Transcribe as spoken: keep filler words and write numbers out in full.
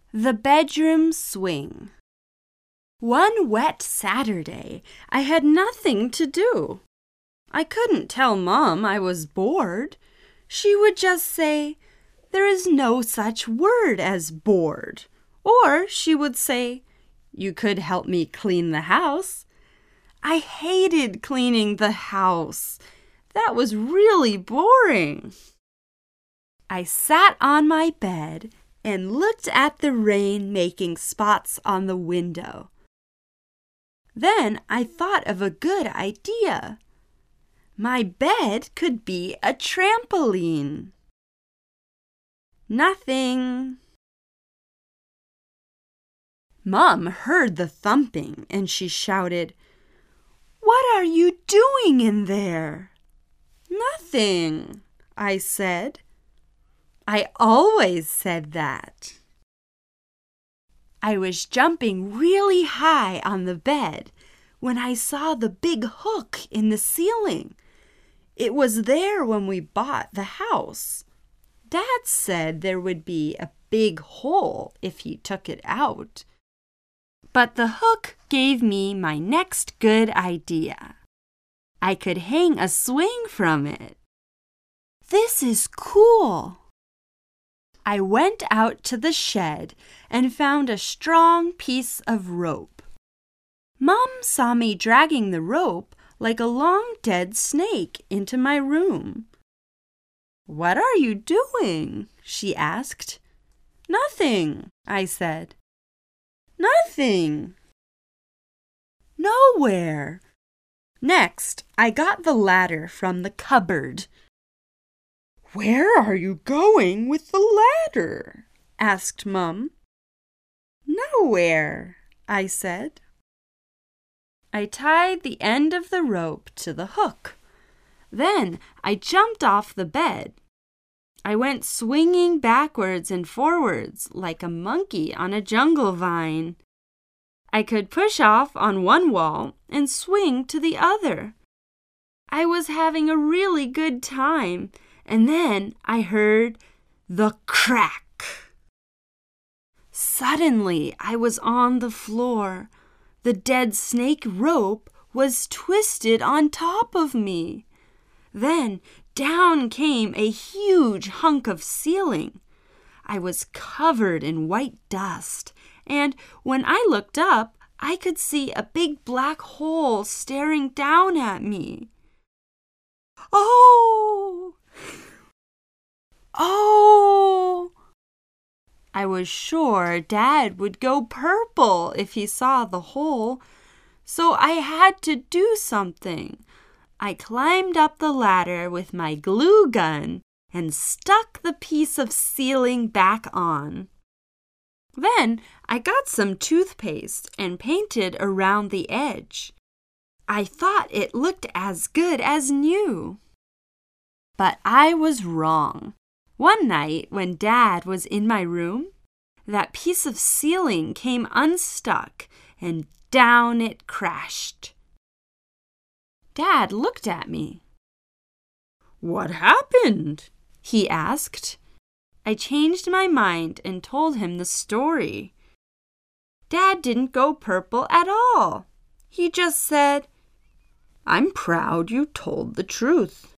The bedroom swing. One wet Saturday, I had nothing to do. I couldn't tell Mom I was bored. She would just say, "There is no such word as bored." Or she would say, "You could help me clean the house." I hated cleaning the house. That was really boring. I sat on my bed and looked at the rain making spots on the window. Then I thought of a good idea. My bed could be a trampoline. Nothing. Mom heard the thumping and she shouted, "What are you doing in there?" "Nothing," I said. I always said that. I was jumping really high on the bed when I saw the big hook in the ceiling. It was there when we bought the house. Dad said there would be a big hole if he took it out. But the hook gave me my next good idea. I could hang a swing from it. This is cool. I went out to the shed and found a strong piece of rope. Mom saw me dragging the rope like a long dead snake into my room. "What are you doing?" she asked. "Nothing," I said. "Nothing." "Nowhere." Next, I got the ladder from the cupboard. "Where are you going with the ladder?" asked Mum. "Nowhere," I said. I tied the end of the rope to the hook. Then I jumped off the bed. I went swinging backwards and forwards like a monkey on a jungle vine. I could push off on one wall and swing to the other. I was having a really good time, and then I heard the crack. Suddenly, I was on the floor. The dead snake rope was twisted on top of me. Then down came a huge hunk of ceiling. I was covered in white dust, and when I looked up, I could see a big black hole staring down at me. Oh! Oh! I was sure Dad would go purple if he saw the hole, so I had to do something. I climbed up the ladder with my glue gun and stuck the piece of ceiling back on. Then I got some toothpaste and painted around the edge. I thought it looked as good as new. But I was wrong. One night when Dad was in my room, that piece of ceiling came unstuck and down it crashed. Dad looked at me. "What happened?" he asked. I changed my mind and told him the story. Dad didn't go purple at all. He just said, "I'm proud you told the truth."